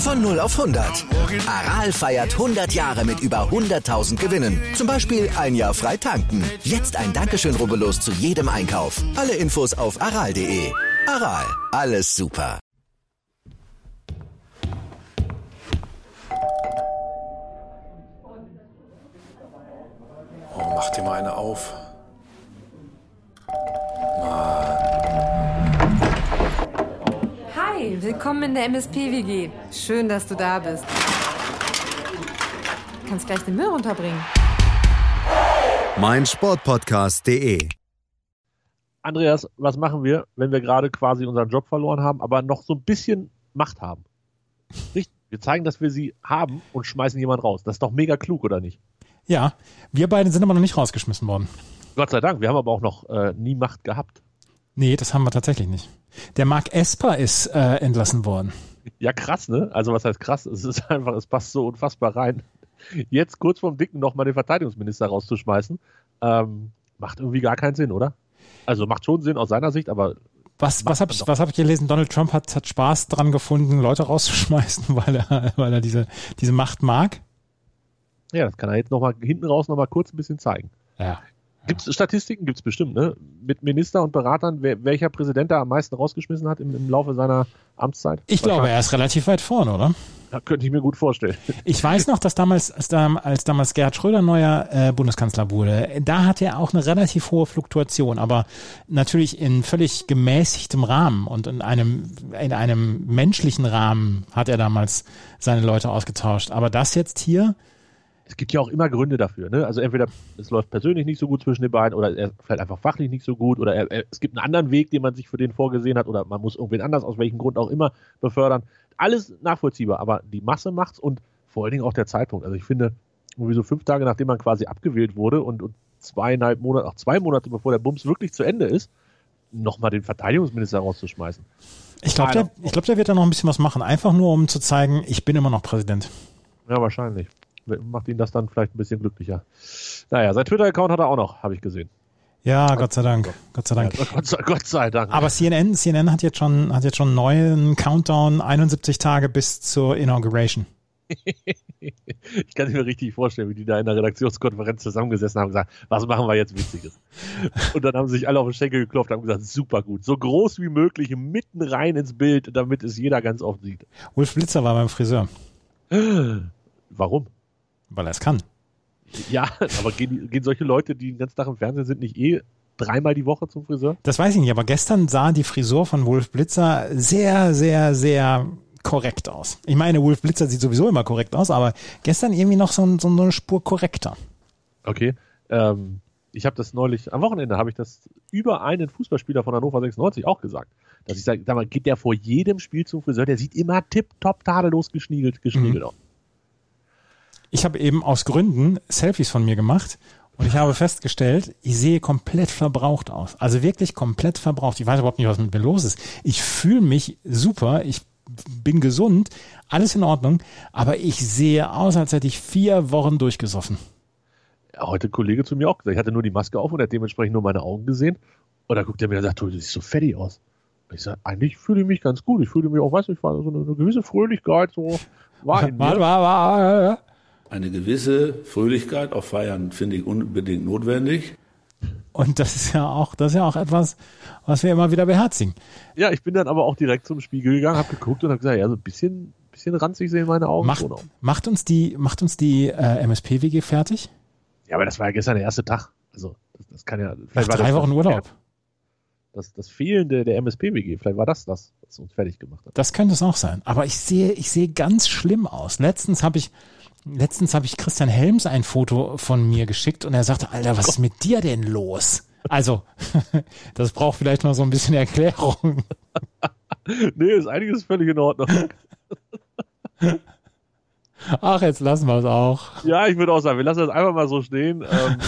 Von 0 auf 100. Aral feiert 100 Jahre mit über 100.000 Gewinnen. Zum Beispiel ein Jahr frei tanken. Jetzt ein Dankeschön, rubbellos zu jedem Einkauf. Alle Infos auf aral.de. Aral, alles super. Oh, mach dir mal eine auf. Hi, willkommen in der MSP-WG. Schön, dass du da bist. Du kannst gleich den Müll runterbringen. meinsportpodcast.de. Andreas, was machen wir, wenn wir gerade quasi unseren Job verloren haben, aber noch so ein bisschen Macht haben? Richtig? Wir zeigen, dass wir sie haben und schmeißen jemanden raus. Das ist doch mega klug, oder nicht? Ja, wir beide sind aber noch nicht rausgeschmissen worden. Gott sei Dank, wir haben aber auch noch nie Macht gehabt. Nee, das haben wir tatsächlich nicht. Der Marc Esper ist entlassen worden. Ja, krass, ne? Also was heißt krass? Es ist einfach, es passt so unfassbar rein. Jetzt kurz vorm Dicken noch mal den Verteidigungsminister rauszuschmeißen, macht irgendwie gar keinen Sinn, oder? Also macht schon Sinn aus seiner Sicht, aber... Was hab ich gelesen? Donald Trump hat Spaß dran gefunden, Leute rauszuschmeißen, weil er diese Macht mag. Ja, das kann er jetzt noch mal hinten raus noch mal kurz ein bisschen zeigen. Ja. Gibt's Statistiken? Gibt's bestimmt, ne? Mit Minister und Beratern, welcher Präsident da am meisten rausgeschmissen hat im Laufe seiner Amtszeit? Ich glaube, er ist relativ weit vorne, oder? Ja, könnte ich mir gut vorstellen. Ich weiß noch, dass als damals Gerhard Schröder neuer Bundeskanzler wurde, da hatte er auch eine relativ hohe Fluktuation, aber natürlich in völlig gemäßigtem Rahmen und in einem menschlichen Rahmen hat er damals seine Leute ausgetauscht. Aber das jetzt hier... Es gibt ja auch immer Gründe dafür, ne? Also entweder es läuft persönlich nicht so gut zwischen den beiden oder er vielleicht einfach fachlich nicht so gut oder es gibt einen anderen Weg, den man sich für den vorgesehen hat oder man muss irgendwen anders, aus welchem Grund auch immer, befördern. Alles nachvollziehbar, aber die Masse macht's und vor allen Dingen auch der Zeitpunkt. Also ich finde, irgendwie so 5 Tage, nachdem man quasi abgewählt wurde und 2,5 Monate, auch 2 Monate, bevor der Bums wirklich zu Ende ist, nochmal den Verteidigungsminister rauszuschmeißen. Ich glaube, der wird da noch ein bisschen was machen, einfach nur um zu zeigen, ich bin immer noch Präsident. Ja, wahrscheinlich. Macht ihn das dann vielleicht ein bisschen glücklicher. Naja, sein Twitter-Account hat er auch noch, habe ich gesehen. Ja, Gott sei Dank. Gott sei Dank. Ja, Gott sei Dank. Aber CNN hat jetzt schon einen neuen Countdown, 71 Tage bis zur Inauguration. Ich kann mir richtig vorstellen, wie die da in der Redaktionskonferenz zusammengesessen haben und gesagt, was machen wir jetzt Witziges? Und dann haben sie sich alle auf den Schenkel geklopft und haben gesagt, super gut, so groß wie möglich, mitten rein ins Bild, damit es jeder ganz oft sieht. Wolf Blitzer war beim Friseur. Warum? Weil er es kann. Ja, aber gehen solche Leute, die den ganzen Tag im Fernsehen sind, nicht 3-mal die Woche zum Friseur? Das weiß ich nicht, aber gestern sah die Frisur von Wolf Blitzer sehr, sehr, sehr korrekt aus. Ich meine, Wolf Blitzer sieht sowieso immer korrekt aus, aber gestern irgendwie noch so eine Spur korrekter. Okay, ich habe das neulich, am Wochenende habe ich das über einen Fußballspieler von Hannover 96 auch gesagt. Dass ich sage, geht der vor jedem Spiel zum Friseur, der sieht immer tipptopp tadellos geschniegelt aus. Ich habe eben aus Gründen Selfies von mir gemacht und ich habe festgestellt, ich sehe komplett verbraucht aus. Also wirklich komplett verbraucht. Ich weiß überhaupt nicht, was mit mir los ist. Ich fühle mich super, ich bin gesund, alles in Ordnung, aber ich sehe aus, als hätte ich 4 Wochen durchgesoffen. Ja, heute ein Kollege zu mir auch gesagt, ich hatte nur die Maske auf und er hat dementsprechend nur meine Augen gesehen. Und da guckt er mir und sagt, du siehst so fettig aus. Und ich sage, eigentlich fühle ich mich ganz gut. Ich fühle mich auch, weißt du, ich war so eine gewisse Fröhlichkeit, so war in mir. Eine gewisse Fröhlichkeit auf Feiern finde ich unbedingt notwendig. Und das ist ja auch etwas, was wir immer wieder beherzigen. Ja, ich bin dann aber auch direkt zum Spiegel gegangen, habe geguckt und habe gesagt, ja, so ein bisschen ranzig sehen meine Augen schon aus. Macht uns die MSP-WG fertig? Ja, aber das war ja gestern der erste Tag. Also das kann ja... Vielleicht war 3 Wochen Urlaub. Das Fehlende der MSP-WG, vielleicht war das, was uns fertig gemacht hat. Das könnte es auch sein. Aber ich sehe ganz schlimm aus. Letztens habe ich Christian Helms ein Foto von mir geschickt und er sagte, Alter, was ist mit dir denn los? Also, das braucht vielleicht noch so ein bisschen Erklärung. Nee, ist einiges völlig in Ordnung. Ach, jetzt lassen wir es auch. Ja, ich würde auch sagen, wir lassen das einfach mal so stehen.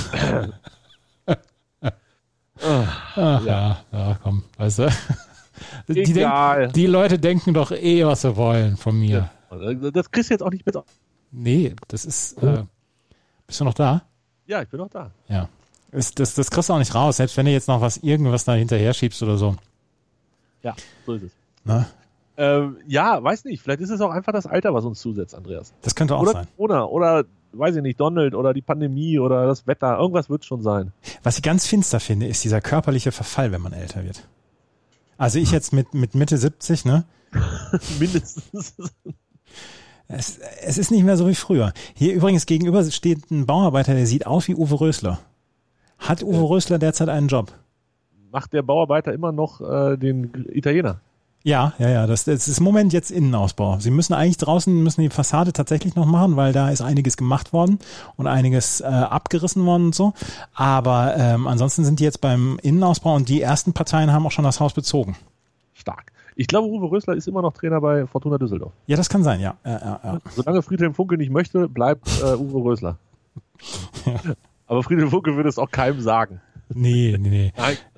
Ja, komm, weißt du. Die Leute denken doch was sie wollen von mir. Ja, das kriegst du jetzt auch nicht mit. Nee, das ist... bist du noch da? Ja, ich bin noch da. Ja. Das kriegst du auch nicht raus, selbst wenn du jetzt noch irgendwas da hinterher schiebst oder so. Ja, so ist es. Na? Ja, weiß nicht. Vielleicht ist es auch einfach das Alter, was uns zusetzt, Andreas. Das könnte auch sein. Oder, weiß ich nicht, Donald oder die Pandemie oder das Wetter. Irgendwas wird es schon sein. Was ich ganz finster finde, ist dieser körperliche Verfall, wenn man älter wird. Also ich jetzt mit Mitte 70, ne? Mindestens. Es ist nicht mehr so wie früher. Hier übrigens gegenüber steht ein Bauarbeiter, der sieht aus wie Uwe Rösler. Hat Uwe Rösler derzeit einen Job? Macht der Bauarbeiter immer noch den Italiener? Ja. Das ist im Moment jetzt Innenausbau. Sie müssen eigentlich draußen die Fassade tatsächlich noch machen, weil da ist einiges gemacht worden und einiges abgerissen worden und so. Aber ansonsten sind die jetzt beim Innenausbau und die ersten Parteien haben auch schon das Haus bezogen. Stark. Ich glaube, Uwe Rösler ist immer noch Trainer bei Fortuna Düsseldorf. Ja, das kann sein, ja. Solange Friedhelm Funkel nicht möchte, bleibt Uwe Rösler. Ja. Aber Friedhelm Funkel würde es auch keinem sagen. Nee. Nein.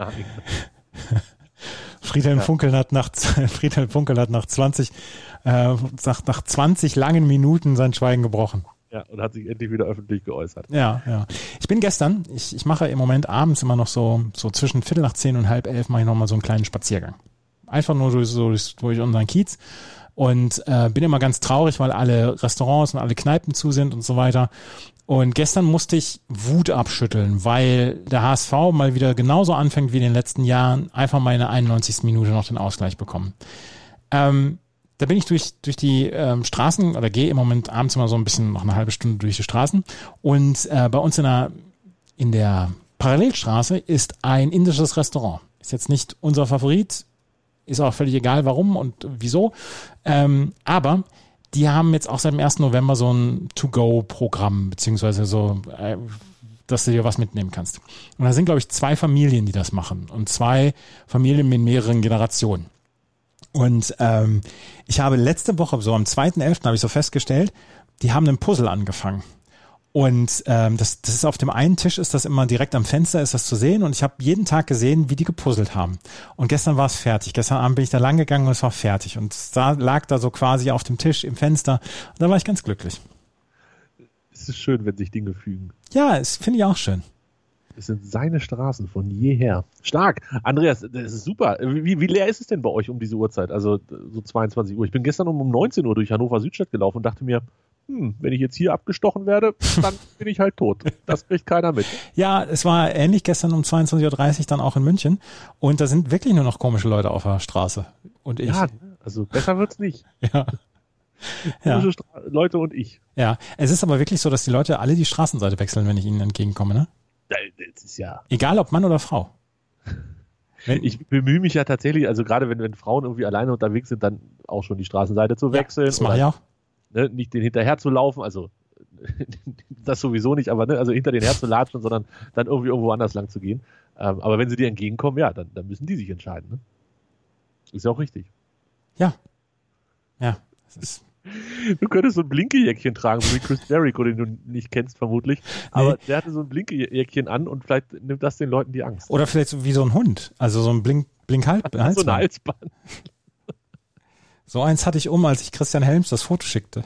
Friedhelm Funkel hat nach 20 langen Minuten sein Schweigen gebrochen. Ja, und hat sich endlich wieder öffentlich geäußert. Ja. Ich bin gestern, ich mache im Moment abends immer noch so zwischen 10:15 und 10:30 mache ich nochmal so einen kleinen Spaziergang. Einfach nur durch unseren Kiez und bin immer ganz traurig, weil alle Restaurants und alle Kneipen zu sind und so weiter. Und gestern musste ich Wut abschütteln, weil der HSV mal wieder genauso anfängt wie in den letzten Jahren, einfach mal in der 91. Minute noch den Ausgleich bekommen. Da bin ich durch die Straßen oder gehe im Moment abends immer so ein bisschen noch eine halbe Stunde durch die Straßen und bei uns in der Parallelstraße ist ein indisches Restaurant. Ist jetzt nicht unser Favorit, ist auch völlig egal warum und wieso, aber die haben jetzt auch seit dem 1. November so ein To-Go-Programm, beziehungsweise so, dass du dir was mitnehmen kannst. Und da sind, glaube ich, 2 Familien, die das machen. Und 2 Familien mit mehreren Generationen. Und ich habe letzte Woche, so am 2.11. habe ich so festgestellt, die haben einen Puzzle angefangen. Und das ist auf dem einen Tisch, ist das immer direkt am Fenster, ist das zu sehen. Und ich habe jeden Tag gesehen, wie die gepuzzelt haben. Und gestern war es fertig. Gestern Abend bin ich da lang gegangen und es war fertig. Und es lag da so quasi auf dem Tisch im Fenster. Und da war ich ganz glücklich. Es ist schön, wenn sich Dinge fügen. Ja, das finde ich auch schön. Es sind seine Straßen von jeher. Stark. Andreas, das ist super. Wie leer ist es denn bei euch um diese Uhrzeit? Also so 22 Uhr. Ich bin gestern um 19 Uhr durch Hannover Südstadt gelaufen und dachte mir, wenn ich jetzt hier abgestochen werde, dann bin ich halt tot. Das kriegt keiner mit. Ja, es war ähnlich gestern um 22.30 Uhr dann auch in München. Und da sind wirklich nur noch komische Leute auf der Straße. Und ich. Ja, also besser wird's nicht. Ja. Komische Leute und ich. Ja, es ist aber wirklich so, dass die Leute alle die Straßenseite wechseln, wenn ich ihnen entgegenkomme, ne? Das ist ja. Egal ob Mann oder Frau. Ich bemühe mich ja tatsächlich, also gerade wenn Frauen irgendwie alleine unterwegs sind, dann auch schon die Straßenseite zu wechseln. Das mache ich auch. Ne, nicht den hinterher zu laufen, also das sowieso nicht, aber also hinter den her zu latschen, sondern dann irgendwie irgendwo anders lang zu gehen. Aber wenn sie dir entgegenkommen, ja, dann müssen die sich entscheiden. Ne? Ist ja auch richtig. Ja. Du könntest so ein Blinkejäckchen tragen, so wie Chris Jericho, den du nicht kennst vermutlich. Aber der hatte so ein Blinkejäckchen an und vielleicht nimmt das den Leuten die Angst. Oder vielleicht so wie so ein Hund, also so ein Blinkhalsband. So ein Halsband. So eins hatte ich als ich Christian Helms das Foto schickte.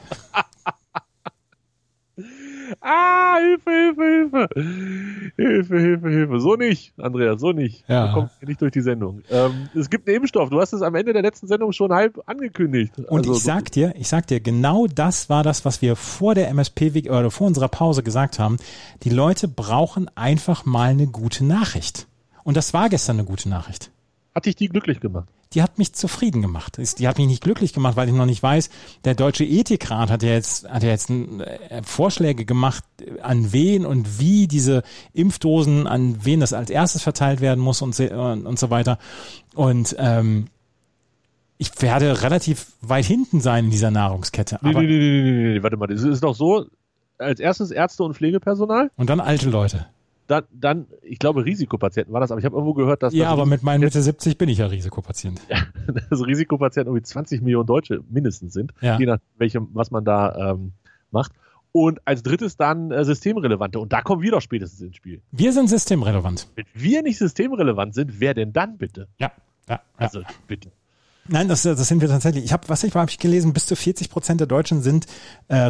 Hilfe. So nicht, Andreas, so nicht. Ja. Du kommst nicht durch die Sendung. Es gibt einen Impfstoff. Du hast es am Ende der letzten Sendung schon halb angekündigt. Und ich sag dir, genau das war das, was wir vor der MSP oder vor unserer Pause gesagt haben. Die Leute brauchen einfach mal eine gute Nachricht. Und das war gestern eine gute Nachricht. Hat dich die glücklich gemacht? Die hat mich zufrieden gemacht. Die hat mich nicht glücklich gemacht, weil ich noch nicht weiß, der Deutsche Ethikrat hat ja jetzt Vorschläge gemacht, an wen und wie diese Impfdosen, an wen das als erstes verteilt werden muss und so weiter. Und ich werde relativ weit hinten sein in dieser Nahrungskette. Nee, warte mal, das ist doch so, als erstes Ärzte und Pflegepersonal. Und dann alte Leute. Dann, ich glaube, Risikopatienten war das, aber ich habe irgendwo gehört, dass... Ja, aber mit meinen Mitte 70 bin ich ja Risikopatient. Ja, dass Risikopatienten irgendwie 20 Millionen Deutsche mindestens sind, je nach was man da macht. Und als drittes dann Systemrelevante. Und da kommen wir doch spätestens ins Spiel. Wir sind systemrelevant. Wenn wir nicht systemrelevant sind, wer denn dann bitte? Ja. Also, bitte. Nein, das sind wir tatsächlich. Hab ich gelesen, bis zu 40% der Deutschen sind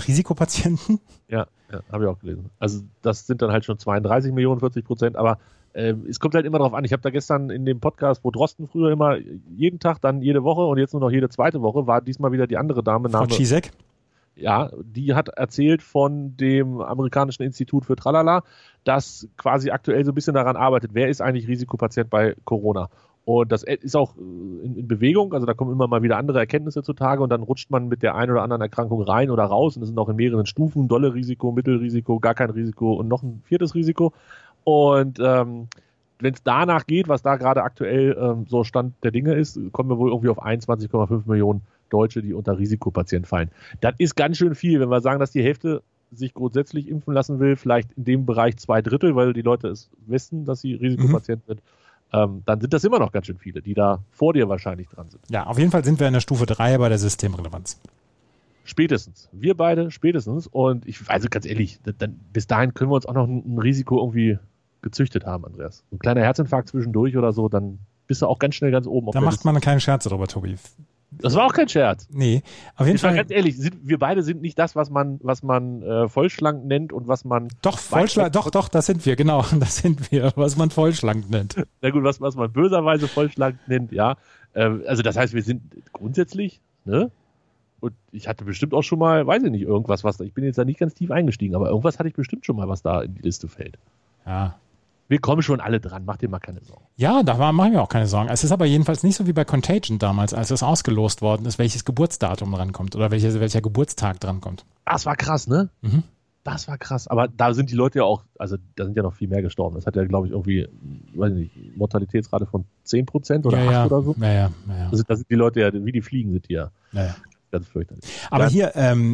Risikopatienten. Ja, habe ich auch gelesen. Also das sind dann halt schon 32 Millionen, 40%, aber es kommt halt immer darauf an. Ich habe da gestern in dem Podcast, wo Drosten früher immer jeden Tag, dann jede Woche und jetzt nur noch jede zweite Woche, war diesmal wieder die andere Dame. Frau Czizek? Ja, die hat erzählt von dem amerikanischen Institut für Tralala, das quasi aktuell so ein bisschen daran arbeitet, wer ist eigentlich Risikopatient bei Corona. Und das ist auch in Bewegung, also da kommen immer mal wieder andere Erkenntnisse zutage und dann rutscht man mit der einen oder anderen Erkrankung rein oder raus und es sind auch in mehreren Stufen, dolle Risiko, Mittelrisiko, gar kein Risiko und noch ein 4. Risiko. Und wenn es danach geht, was da gerade aktuell so Stand der Dinge ist, kommen wir wohl irgendwie auf 21,5 Millionen Deutsche, die unter Risikopatient fallen. Das ist ganz schön viel, wenn wir sagen, dass die Hälfte sich grundsätzlich impfen lassen will, vielleicht in dem Bereich 2/3, weil die Leute es wissen, dass sie Risikopatient sind, dann sind das immer noch ganz schön viele, die da vor dir wahrscheinlich dran sind. Ja, auf jeden Fall sind wir in der Stufe 3 bei der Systemrelevanz. Spätestens. Wir beide spätestens. Und also ganz ehrlich, bis dahin können wir uns auch noch ein Risiko irgendwie gezüchtet haben, Andreas. Ein kleiner Herzinfarkt zwischendurch oder so, dann bist du auch ganz schnell ganz oben. Da macht man keine Scherze drüber, Tobi. Das war auch kein Scherz. Nee, auf jeden Fall. Ganz ehrlich, wir beide sind nicht das, was man vollschlank nennt und was man... Doch, das sind wir, genau. Das sind wir, was man vollschlank nennt. Na gut, was man böserweise vollschlank nennt, ja. Also das heißt, wir sind grundsätzlich, ne? Und ich hatte bestimmt auch schon mal, weiß ich nicht, irgendwas, ich bin jetzt da nicht ganz tief eingestiegen, aber irgendwas hatte ich bestimmt schon mal, was da in die Liste fällt. Ja. Wir kommen schon alle dran, mach dir mal keine Sorgen. Ja, da machen wir auch keine Sorgen. Es ist aber jedenfalls nicht so wie bei Contagion damals, als es ausgelost worden ist, welches Geburtsdatum drankommt oder welcher Geburtstag drankommt. Das war krass, ne? Mhm. Das war krass. Aber da sind die Leute ja auch, also da sind ja noch viel mehr gestorben. Das hat ja, glaube ich, irgendwie, weiß ich nicht, Mortalitätsrate von 10% oder 8 oder so. Ja. Das sind die Leute ja, wie die fliegen sind die ja. Ja. Ganz fürchterlich. Aber hier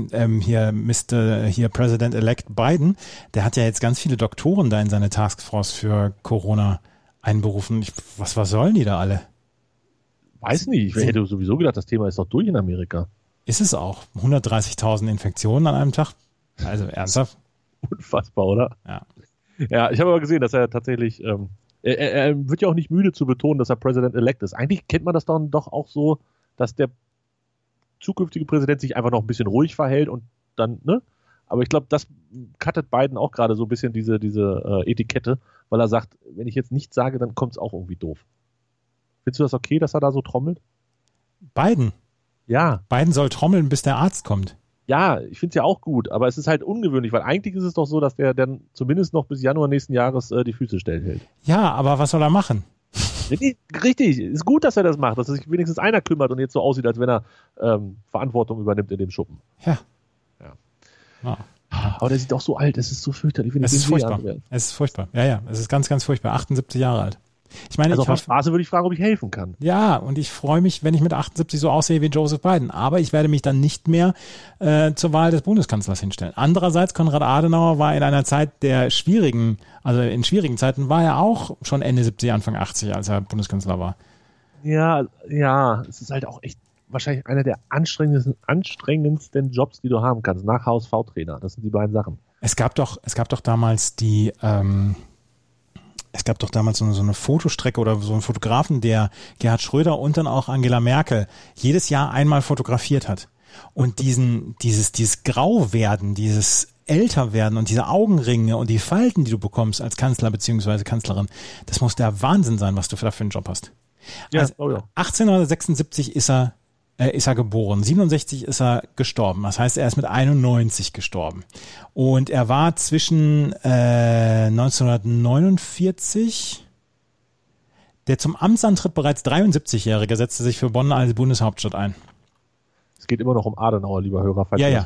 President-elect Biden, der hat ja jetzt ganz viele Doktoren da in seine Taskforce für Corona einberufen. Was sollen die da alle? Weiß nicht. Ich hätte sowieso gedacht, das Thema ist doch durch in Amerika. Ist es auch. 130.000 Infektionen an einem Tag. Also ernsthaft? Unfassbar, oder? Ja. Ja, ich habe aber gesehen, dass er tatsächlich, er wird ja auch nicht müde zu betonen, dass er President-elect ist. Eigentlich kennt man das dann doch auch so, dass der zukünftige Präsident sich einfach noch ein bisschen ruhig verhält und dann, ne? Aber ich glaube, das cuttet Biden auch gerade so ein bisschen diese Etikette, weil er sagt, wenn ich jetzt nichts sage, dann kommt es auch irgendwie doof. Findest du das okay, dass er da so trommelt? Biden? Ja. Biden soll trommeln, bis der Arzt kommt. Ja, ich finde es ja auch gut, aber es ist halt ungewöhnlich, weil eigentlich ist es doch so, dass der dann zumindest noch bis Januar nächsten Jahres die Füße stillhält. Ja, aber was soll er machen? Richtig, ist gut, dass er das macht, dass sich wenigstens einer kümmert und jetzt so aussieht, als wenn er Verantwortung übernimmt in dem Schuppen. Ja. Aber der sieht auch so alt, es ist so fürchterlich. Es ist furchtbar. Es ist furchtbar. Ja, es ist ganz, ganz furchtbar. 78 Jahre alt. Ich meine, also auf der Straße würde ich fragen, ob ich helfen kann. Ja, und ich freue mich, wenn ich mit 78 so aussehe wie Joseph Biden. Aber ich werde mich dann nicht mehr zur Wahl des Bundeskanzlers hinstellen. Andererseits, Konrad Adenauer war in einer Zeit in schwierigen Zeiten war er auch schon Ende 70, Anfang 80, als er Bundeskanzler war. Ja, es ist halt auch echt wahrscheinlich einer der anstrengendsten Jobs, die du haben kannst, nach HSV-Trainer. Das sind die beiden Sachen. Es gab doch damals so eine Fotostrecke oder so einen Fotografen, der Gerhard Schröder und dann auch Angela Merkel jedes Jahr einmal fotografiert hat. Und dieses Grauwerden, dieses Älterwerden und diese Augenringe und die Falten, die du bekommst als Kanzler bzw. Kanzlerin, das muss der Wahnsinn sein, was du da für einen Job hast. Ja, also, 1876 ist er geboren, 67 ist er gestorben. Das heißt, er ist mit 91 gestorben. Und er war zwischen 1949, der zum Amtsantritt bereits 73-Jährige setzte sich für Bonn als Bundeshauptstadt ein. Es geht immer noch um Adenauer, lieber Hörer. Ja.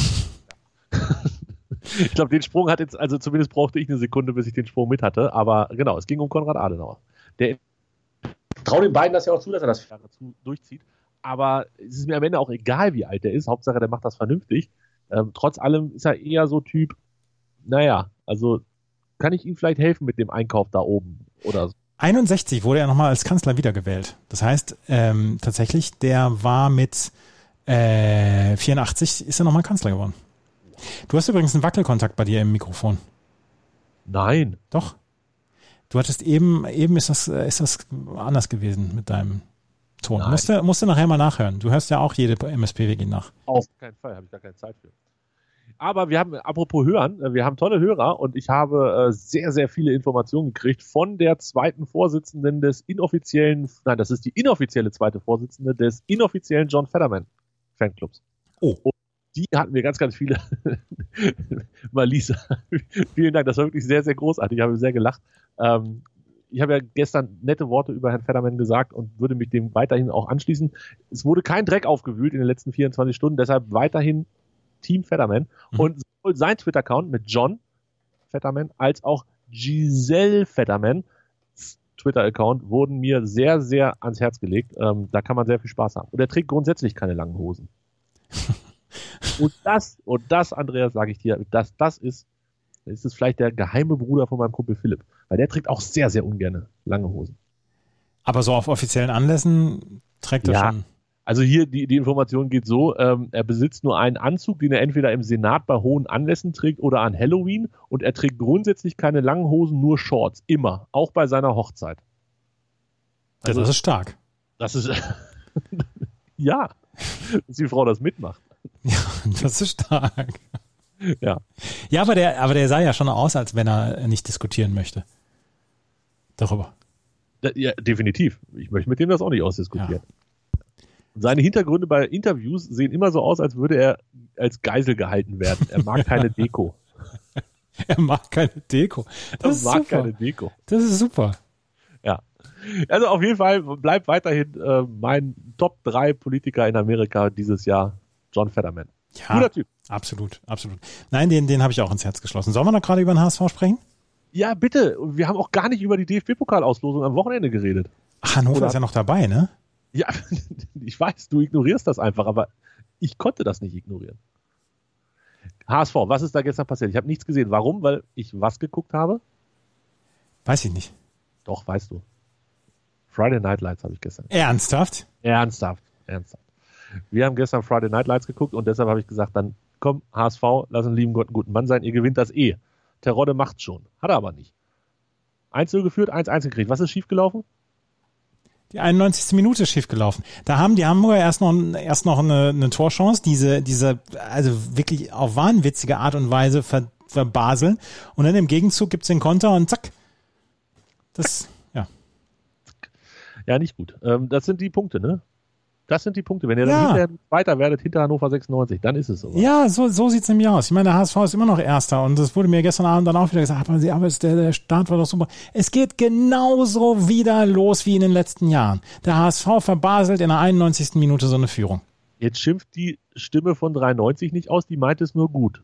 Ich glaube, den Sprung hat jetzt, also zumindest brauchte ich eine Sekunde, bis ich den Sprung mit hatte. Aber genau, es ging um Konrad Adenauer. Der traut den beiden das ja auch zu, dass er das durchzieht. Aber es ist mir am Ende auch egal, wie alt der ist. Hauptsache, der macht das vernünftig. Trotz allem ist er eher so Typ, also kann ich ihm vielleicht helfen mit dem Einkauf da oben oder so. 61 wurde er nochmal als Kanzler wiedergewählt. Das heißt, tatsächlich, der war mit 84 ist er nochmal Kanzler geworden. Du hast übrigens einen Wackelkontakt bei dir im Mikrofon. Nein. Doch. Du hattest eben ist das anders gewesen mit deinem Ton. Musst du nachher mal nachhören. Du hörst ja auch jede MSP-WG nach. Auf keinen Fall, habe ich gar keine Zeit für. Aber wir haben, apropos Hören, wir haben tolle Hörer und ich habe sehr, sehr viele Informationen gekriegt von der zweiten Vorsitzenden des inoffiziellen, nein, das ist die inoffizielle zweite Vorsitzende des inoffiziellen John Fetterman Fanclubs. Oh. Und die hatten mir ganz, ganz viele. Malisa, vielen Dank, das war wirklich sehr, sehr großartig. Ich habe sehr gelacht. Ich habe ja gestern nette Worte über Herrn Fetterman gesagt und würde mich dem weiterhin auch anschließen. Es wurde kein Dreck aufgewühlt in den letzten 24 Stunden, deshalb weiterhin Team Fetterman. Und sowohl sein Twitter-Account mit John Fetterman als auch Giselle Fetterman Twitter-Account wurden mir sehr, sehr ans Herz gelegt. Da kann man sehr viel Spaß haben. Und er trägt grundsätzlich keine langen Hosen. Und das, Andreas, sage ich dir, das ist es vielleicht der geheime Bruder von meinem Kumpel Philipp. Weil der trägt auch sehr, sehr ungern lange Hosen. Aber so auf offiziellen Anlässen trägt er schon. Also hier, die Information geht so, er besitzt nur einen Anzug, den er entweder im Senat bei hohen Anlässen trägt oder an Halloween. Und er trägt grundsätzlich keine langen Hosen, nur Shorts. Immer. Auch bei seiner Hochzeit. Also, das ist stark. Das ist, ja, dass die Frau das mitmacht. Ja, das ist stark. Ja. Ja, aber der sah ja schon aus, als wenn er nicht diskutieren möchte. Darüber. Ja, definitiv. Ich möchte mit dem das auch nicht ausdiskutieren. Ja. Seine Hintergründe bei Interviews sehen immer so aus, als würde er als Geisel gehalten werden. Er mag keine Deko. Er mag keine Deko. Das ist super. Ja. Also auf jeden Fall bleibt weiterhin mein Top 3 Politiker in Amerika dieses Jahr John Fetterman. Ja, guter Typ. Absolut. Nein, den habe ich auch ins Herz geschlossen. Sollen wir noch gerade über den HSV sprechen? Ja, bitte. Wir haben auch gar nicht über die DFB-Pokalauslosung am Wochenende geredet. Ach, Hannover ist ja noch dabei, ne? Ja, ich weiß, du ignorierst das einfach, aber ich konnte das nicht ignorieren. HSV, was ist da gestern passiert? Ich habe nichts gesehen. Warum? Weil ich was geguckt habe? Weiß ich nicht. Doch, weißt du. Friday Night Lights habe ich gestern. Ernsthaft? Ernsthaft. Wir haben gestern Friday Night Lights geguckt und deshalb habe ich gesagt, dann komm, HSV, lass einen lieben Gott einen guten Mann sein, ihr gewinnt das eh. Terodde macht's schon. Hat er aber nicht. 1-0 geführt, 1-1 gekriegt. Was ist schiefgelaufen? Die 91. Minute ist schiefgelaufen. Da haben die Hamburger erst noch eine Torchance, diese also wirklich auf wahnwitzige Art und Weise verbaseln und dann im Gegenzug gibt's den Konter und zack. Das, ja. Ja, nicht gut. Das sind die Punkte, ne? Das sind die Punkte. Wenn ihr dann hinterher weiter werdet, hinter Hannover 96, dann ist es so. Ja, so sieht's nämlich aus. Ich meine, der HSV ist immer noch Erster und das wurde mir gestern Abend dann auch wieder gesagt, aber der Start war doch super. Es geht genauso wieder los wie in den letzten Jahren. Der HSV verbaselt in der 91. Minute so eine Führung. Jetzt schimpft die Stimme von 93 nicht aus, die meint es nur gut.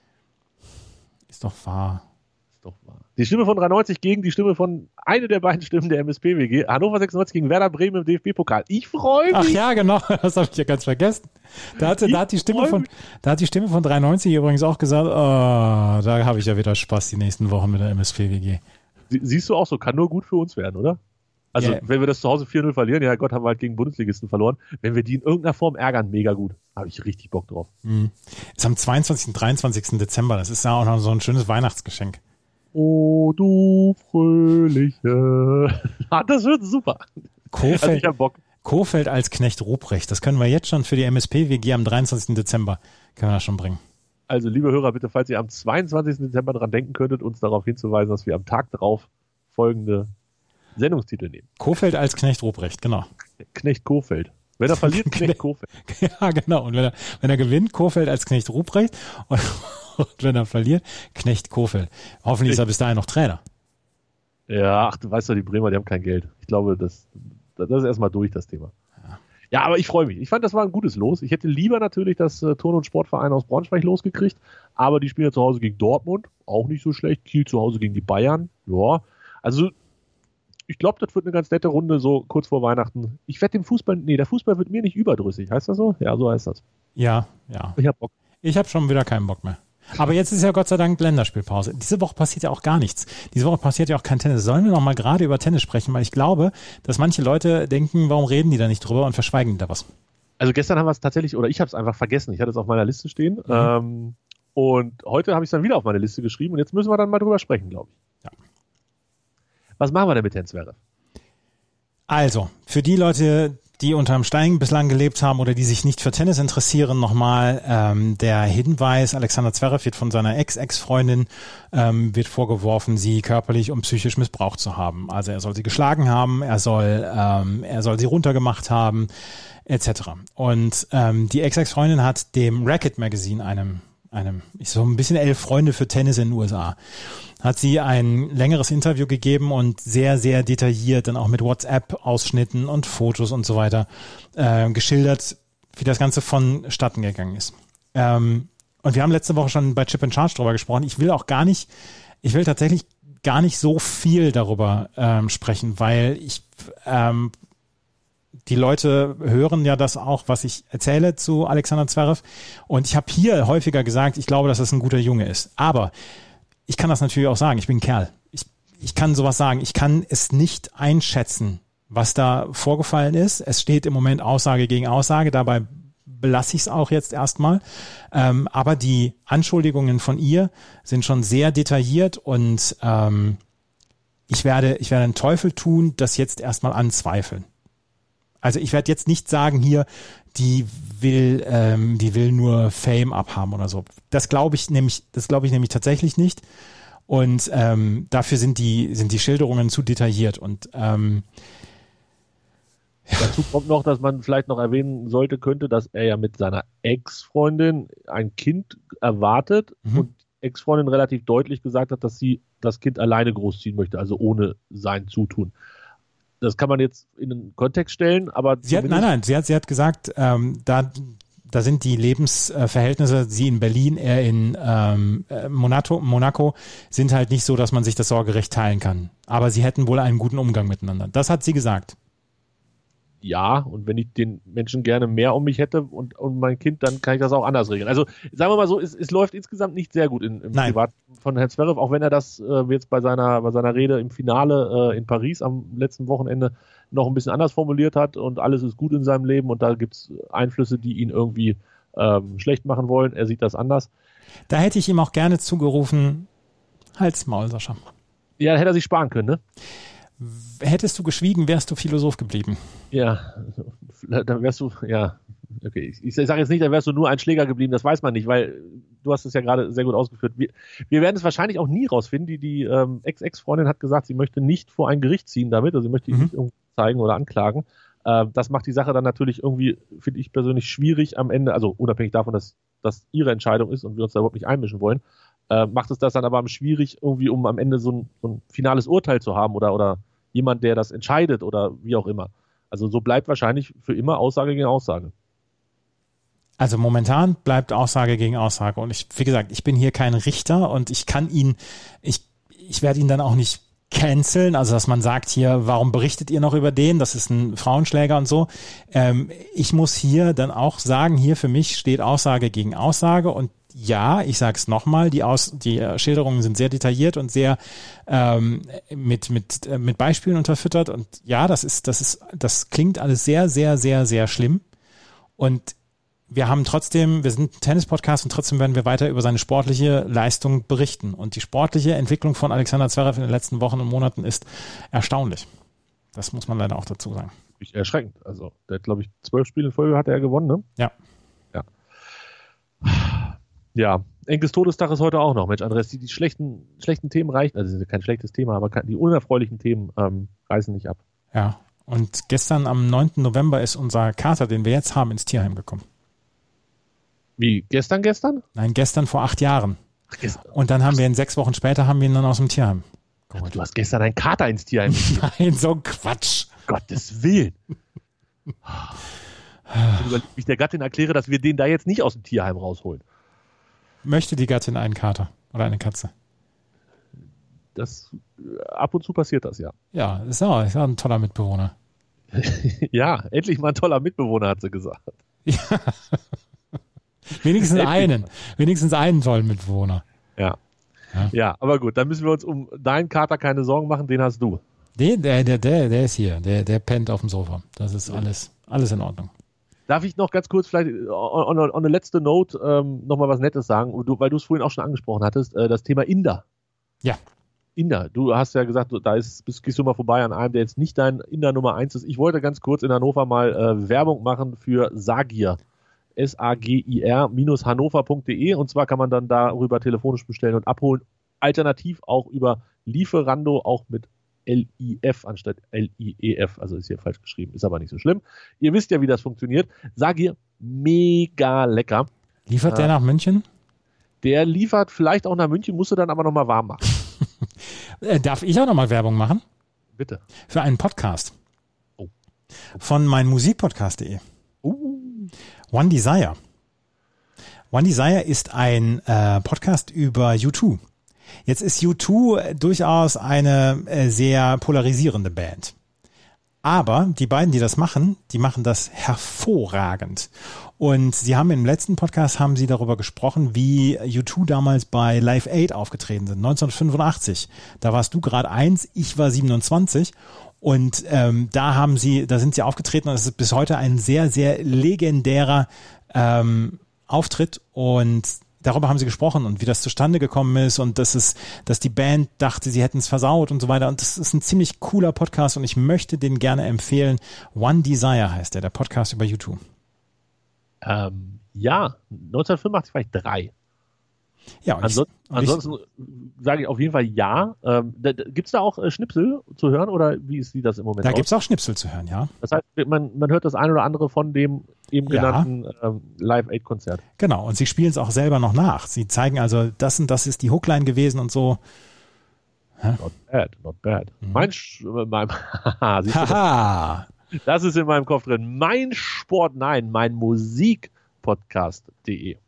Ist doch wahr. Die Stimme von 93 gegen die Stimme von eine der beiden Stimmen der MSP-WG. Hannover 96 gegen Werder Bremen im DFB-Pokal. Ich freue mich. Ach ja, genau. Das habe ich ja ganz vergessen. Da hat die Stimme von 93 übrigens auch gesagt, oh, da habe ich ja wieder Spaß die nächsten Wochen mit der MSP-WG. Siehst du auch so, kann nur gut für uns werden, oder? Also, wenn wir das zu Hause 4-0 verlieren, ja Gott, haben wir halt gegen Bundesligisten verloren. Wenn wir die in irgendeiner Form ärgern, mega gut. Habe ich richtig Bock drauf. Ist am 22. und 23. Dezember. Das ist ja auch noch so ein schönes Weihnachtsgeschenk. Oh, du Fröhliche. Das wird super. Ich hab Bock. Kohfeldt als Knecht Ruprecht. Das können wir jetzt schon für die MSP-WG am 23. Dezember können wir das schon bringen. Also, liebe Hörer, bitte, falls ihr am 22. Dezember daran denken könntet, uns darauf hinzuweisen, dass wir am Tag darauf folgende Sendungstitel nehmen. Kohfeldt als Knecht Ruprecht, genau. Knecht Kohfeldt. Wenn er verliert, Knecht Kohfeldt. Ja, genau. Und wenn er gewinnt, Kohfeldt als Knecht Ruprecht. Und wenn er verliert, Knecht Kohfeldt. Hoffentlich ist er bis dahin noch Trainer. Ja, ach, du weißt doch, die Bremer, die haben kein Geld. Ich glaube, das ist erstmal durch, das Thema. Ja, aber ich freue mich. Ich fand, das war ein gutes Los. Ich hätte lieber natürlich das Turn- und Sportverein aus Braunschweig losgekriegt, aber die spielen ja zu Hause gegen Dortmund, auch nicht so schlecht. Kiel zu Hause gegen die Bayern, ja. Also, ich glaube, das wird eine ganz nette Runde, so kurz vor Weihnachten. Ich werde der Fußball wird mir nicht überdrüssig. Heißt das so? Ja, so heißt das. Ja. Ich habe Bock. Ich habe schon wieder keinen Bock mehr. Aber jetzt ist ja Gott sei Dank Länderspielpause. Diese Woche passiert ja auch gar nichts. Diese Woche passiert ja auch kein Tennis. Sollen wir noch mal gerade über Tennis sprechen? Weil ich glaube, dass manche Leute denken, warum reden die da nicht drüber und verschweigen da was? Also gestern haben wir es tatsächlich, oder ich habe es einfach vergessen. Ich hatte es auf meiner Liste stehen. Und heute habe ich es dann wieder auf meine Liste geschrieben. Und jetzt müssen wir dann mal drüber sprechen, glaube ich. Ja. Was machen wir denn mit Herrn Zverev? Also, für die Leute, die unterm Stein bislang gelebt haben oder die sich nicht für Tennis interessieren, nochmal der Hinweis, Alexander Zverev wird von seiner Ex-Freundin wird vorgeworfen, sie körperlich und psychisch missbraucht zu haben. Also er soll sie geschlagen haben, er soll sie runtergemacht haben, etc. Und die Ex-Freundin hat dem Racket Magazine, einem so ein bisschen 11 Freunde für Tennis in den USA, hat sie ein längeres Interview gegeben und sehr, sehr detailliert dann auch mit WhatsApp-Ausschnitten und Fotos und so weiter geschildert, wie das Ganze vonstatten gegangen ist. Und wir haben letzte Woche schon bei Chip and Charge drüber gesprochen. Ich will tatsächlich gar nicht so viel darüber sprechen, weil die Leute hören ja das auch, was ich erzähle zu Alexander Zverev. Und ich habe hier häufiger gesagt, ich glaube, dass das ein guter Junge ist. Aber ich kann das natürlich auch sagen. Ich bin ein Kerl. Ich kann sowas sagen. Ich kann es nicht einschätzen, was da vorgefallen ist. Es steht im Moment Aussage gegen Aussage. Dabei belasse ich es auch jetzt erstmal. Aber die Anschuldigungen von ihr sind schon sehr detailliert und ich werde einen Teufel tun, das jetzt erstmal anzweifeln. Also ich werde jetzt nicht sagen hier, die will nur Fame abhaben oder so. Das glaube ich nämlich tatsächlich nicht. Und dafür sind die Schilderungen zu detailliert. Und dazu kommt noch, dass man vielleicht noch erwähnen könnte, dass er ja mit seiner Ex-Freundin ein Kind erwartet und die Ex-Freundin relativ deutlich gesagt hat, dass sie das Kind alleine großziehen möchte, also ohne sein Zutun. Das kann man jetzt in den Kontext stellen, aber sie hat gesagt, da sind die Lebensverhältnisse, sie in Berlin, er in Monaco, sind halt nicht so, dass man sich das Sorgerecht teilen kann. Aber sie hätten wohl einen guten Umgang miteinander. Das hat sie gesagt. Ja, und wenn ich den Menschen gerne mehr um mich hätte und mein Kind, dann kann ich das auch anders regeln. Also sagen wir mal so, es läuft insgesamt nicht sehr gut im Privat von Herrn Zverev, auch wenn er das jetzt bei seiner Rede im Finale in Paris am letzten Wochenende noch ein bisschen anders formuliert hat und alles ist gut in seinem Leben und da gibt es Einflüsse, die ihn irgendwie schlecht machen wollen. Er sieht das anders. Da hätte ich ihm auch gerne zugerufen, Halt's Maul, Sascha. Ja, hätte er sich sparen können, ne? Hättest du geschwiegen, wärst du Philosoph geblieben. Ja, dann wärst du, ja, okay. Ich sage jetzt nicht, dann wärst du nur ein Schläger geblieben, das weiß man nicht, weil du hast es ja gerade sehr gut ausgeführt. Wir werden es wahrscheinlich auch nie rausfinden. Die Ex-Freundin hat gesagt, sie möchte nicht vor ein Gericht ziehen damit, also sie möchte ihn nicht irgendwie zeigen oder anklagen. Das macht die Sache dann natürlich irgendwie, finde ich persönlich, schwierig am Ende, also unabhängig davon, dass das ihre Entscheidung ist und wir uns da überhaupt nicht einmischen wollen, macht es das dann aber schwierig, irgendwie, um am Ende so ein finales Urteil zu haben oder jemand, der das entscheidet oder wie auch immer. Also so bleibt wahrscheinlich für immer Aussage gegen Aussage. Also momentan bleibt Aussage gegen Aussage und wie gesagt, ich bin hier kein Richter und ich werde ihn dann auch nicht canceln, also dass man sagt hier, warum berichtet ihr noch über den, das ist ein Frauenschläger und so. Ich muss hier dann auch sagen, hier für mich steht Aussage gegen Aussage und ja, ich sage es nochmal, die Schilderungen sind sehr detailliert und sehr mit Beispielen unterfüttert und ja, das klingt alles sehr, sehr, sehr, sehr schlimm und wir sind ein Tennis-Podcast und trotzdem werden wir weiter über seine sportliche Leistung berichten und die sportliche Entwicklung von Alexander Zverev in den letzten Wochen und Monaten ist erstaunlich. Das muss man leider auch dazu sagen. Erschreckend, also der hat, glaube ich, 12 Spiele in Folge hat er gewonnen, ne? Ja. Ja, Enkes Todestag ist heute auch noch. Mensch, Andreas, die schlechten Themen reichen, also das ist kein schlechtes Thema, aber die unerfreulichen Themen reißen nicht ab. Ja, und gestern am 9. November ist unser Kater, den wir jetzt haben, ins Tierheim gekommen. Wie, gestern? Nein, gestern vor 8 Jahren. Ach, gestern. Und dann haben wir ihn 6 Wochen später ihn dann aus dem Tierheim geholt. Du hast gestern einen Kater ins Tierheim geholt. Nein, so ein Quatsch. Gottes Willen. Wenn ich der Gattin erkläre, dass wir den da jetzt nicht aus dem Tierheim rausholen. Möchte die Gattin einen Kater oder eine Katze? Ab und zu passiert das, ja. Ja, ist auch ein toller Mitbewohner. Ja, endlich mal ein toller Mitbewohner, hat sie gesagt. Ja. Wenigstens einen tollen Mitbewohner. Ja, aber gut, dann müssen wir uns um deinen Kater keine Sorgen machen, den hast du. Der ist hier, der pennt auf dem Sofa. Das ist alles in Ordnung. Darf ich noch ganz kurz vielleicht on a letzte Note noch mal was Nettes sagen, weil du es vorhin auch schon angesprochen hattest, das Thema Inder. Ja. Inder. Du hast ja gesagt, gehst du mal vorbei an einem, der jetzt nicht dein Inder Nummer 1 ist. Ich wollte ganz kurz in Hannover mal Werbung machen für Sagir. SAGIR-hannover.de und zwar kann man dann darüber telefonisch bestellen und abholen. Alternativ auch über Lieferando, auch mit LIF anstatt LIEF. Also ist hier falsch geschrieben, ist aber nicht so schlimm. Ihr wisst ja, wie das funktioniert. Sagir, mega lecker. Liefert der nach München? Der liefert vielleicht auch nach München, musst du dann aber nochmal warm machen. Darf ich auch nochmal Werbung machen? Bitte. Für einen Podcast. Oh. Von meinmusikpodcast.de. One Desire. One Desire ist ein Podcast über U2. Jetzt ist U2 durchaus eine sehr polarisierende Band. Aber die beiden, die das machen, das hervorragend. Und sie haben im letzten Podcast darüber gesprochen, wie U2 damals bei Live Aid aufgetreten sind, 1985. Da warst du gerade 1, ich war 27. Und da sind sie aufgetreten und es ist bis heute ein sehr, sehr legendärer Auftritt und darüber haben sie gesprochen und wie das zustande gekommen ist und dass die Band dachte, sie hätten es versaut und so weiter. Und das ist ein ziemlich cooler Podcast und ich möchte den gerne empfehlen. One Desire heißt der Podcast über U2. Ja, 1985 war ich 3. Ja, ansonsten sage ich auf jeden Fall ja. Gibt es da auch Schnipsel zu hören oder wie sieht das im Moment aus? Da gibt es auch Schnipsel zu hören, ja. Das heißt, man hört das ein oder andere von dem eben genannten Live-Aid-Konzert. Genau, und sie spielen es auch selber noch nach. Sie zeigen also, das und das ist die Hookline gewesen und so. Not bad. Mhm. Das ist in meinem Kopf drin. Mein Musikpodcast.de.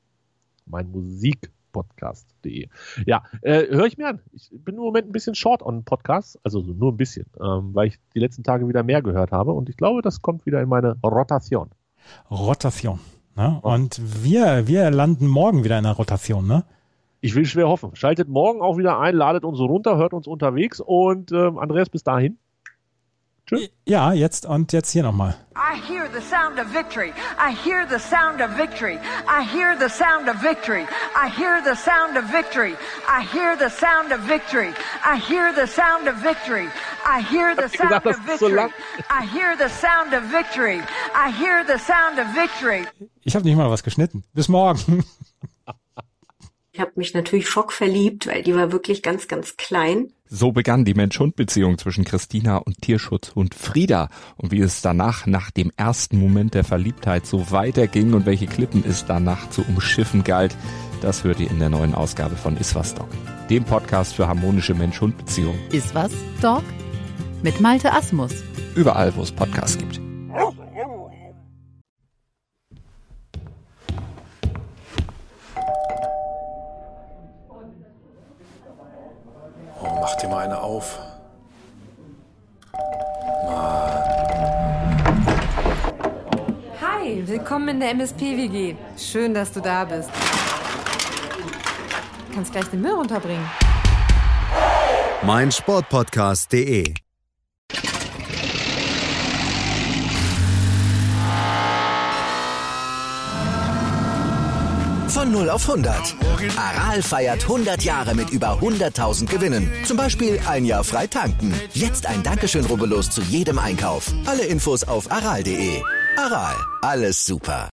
Meinmusikpodcast.de. Ja, höre ich mir an. Ich bin im Moment ein bisschen short on Podcasts, also nur ein bisschen, weil ich die letzten Tage wieder mehr gehört habe und ich glaube, das kommt wieder in meine Rotation. Ne? Und wir landen morgen wieder in der Rotation, ne? Ich will schwer hoffen. Schaltet morgen auch wieder ein, ladet uns runter, hört uns unterwegs und Andreas, bis dahin. Tschüss. Ja, jetzt hier nochmal. I hear the sound of victory. I hear the sound of victory. I hear the sound of victory. I hear the sound of victory. I hear the sound of victory. I hear the sound of victory. I hear the sound of victory. I hear the sound of victory. I hear the sound of victory. Ich habe nicht mal was geschnitten. Bis morgen. Ich habe mich natürlich schockverliebt, weil die war wirklich ganz, ganz klein. So begann die Mensch-Hund-Beziehung zwischen Christina und Tierschutzhund Frieda. Und wie es danach, nach dem ersten Moment der Verliebtheit, so weiterging und welche Klippen es danach zu umschiffen galt, das hört ihr in der neuen Ausgabe von Iswas Dog, dem Podcast für harmonische Mensch-Hund-Beziehungen. Iswas Dog mit Malte Asmus. Überall, wo es Podcasts gibt. Oh, mach dir mal eine auf. Mann. Hi, willkommen in der MSP-WG. Schön, dass du da bist. Du kannst gleich den Müll runterbringen. meinsportpodcast.de Von 0 auf 100. Aral feiert 100 Jahre mit über 100.000 Gewinnen. Zum Beispiel ein Jahr frei tanken. Jetzt ein Dankeschön, rubbellos zu jedem Einkauf. Alle Infos auf aral.de. Aral, alles super.